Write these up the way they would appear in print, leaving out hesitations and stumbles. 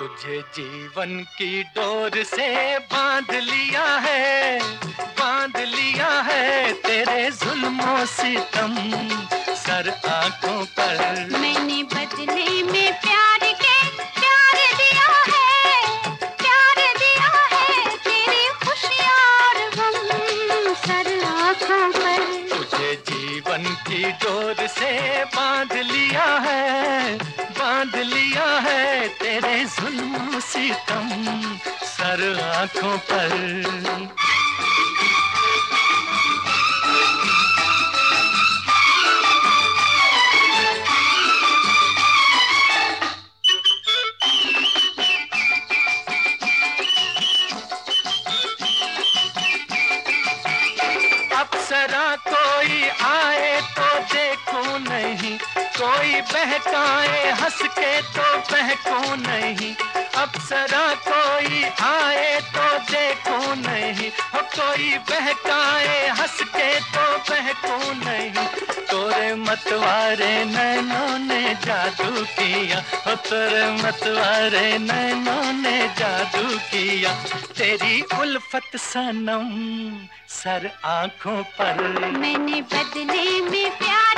तुझे जीवन की डोर से बांध लिया है तेरे जुल्मों सितम सर आंखों पर। मैंने बदले में प्यार दिया है तेरी खुशियाँ और गम सर आंखों पर। तुझे जीवन की डोर से बांध लिया है तेरे जुल्म सितम सर आंखों पर। अप्सरा कोई आए तो देखूं नहीं, कोई बहकाए हंस के तो बहकूं नहीं। अप्सरा कोई आए तो देखूं नहीं, हो कोई बहकाए हंस के तो बहकूं नहीं। तोरे मतवारे नैनों ने जादू किया, हो तोरे मतवारे नैनों ने जादू किया। तेरी उल्फत सनम सर आंखों पर। मैंने बदले में प्यार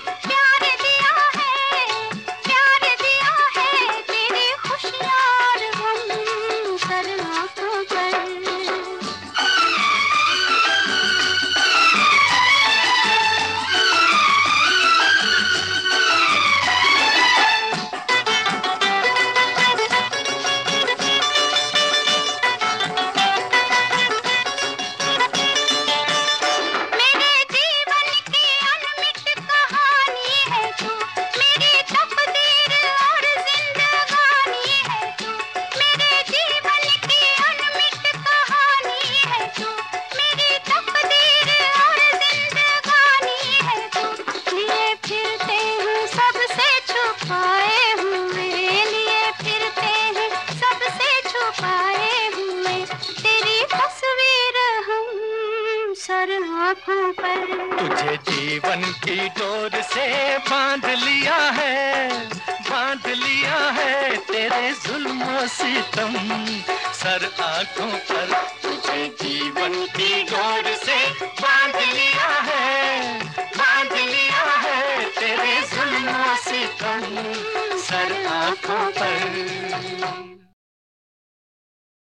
दिया है तेरी खुशियाँ और गम सर आंखों पर। सर आँखों पर। तुझे जीवन की डोर से बांध लिया है तेरे जुल्म सितम सर आंखों पर। तुझे जीवन की डोर से बांध लिया है तेरे जुल्म सितम सर आंखों पर।